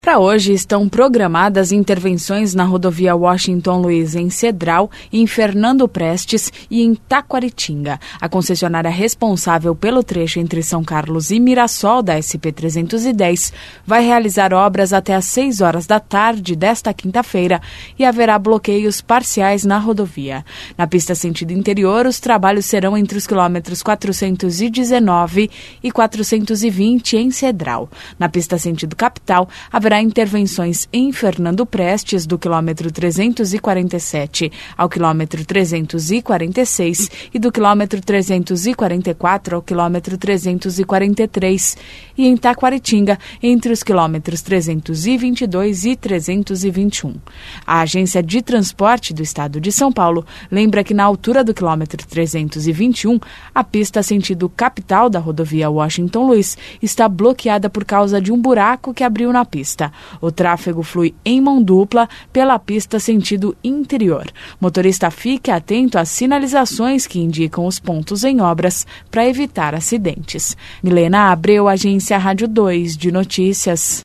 Para hoje estão programadas intervenções na rodovia Washington Luiz em Cedral, em Fernando Prestes e em Taquaritinga. A concessionária responsável pelo trecho entre São Carlos e Mirassol da SP-310 vai realizar obras até às 6 horas da tarde desta quinta-feira e haverá bloqueios parciais na rodovia. Na pista sentido interior, os trabalhos serão entre os quilômetros 419 e 420 em Cedral. Na pista sentido capital, haverá intervenções em Fernando Prestes, do quilômetro 347 ao quilômetro 346 e do quilômetro 344 ao quilômetro 343 e em Taquaritinga, entre os quilômetros 322 e 321. A Agência de Transporte do Estado de São Paulo lembra que na altura do quilômetro 321, a pista sentido capital da rodovia Washington Luiz está bloqueada por causa de um buraco que abriu na pista. O tráfego flui em mão dupla pela pista sentido interior. Motorista, fique atento às sinalizações que indicam os pontos em obras para evitar acidentes. Milena Abreu, Agência Rádio 2 de Notícias.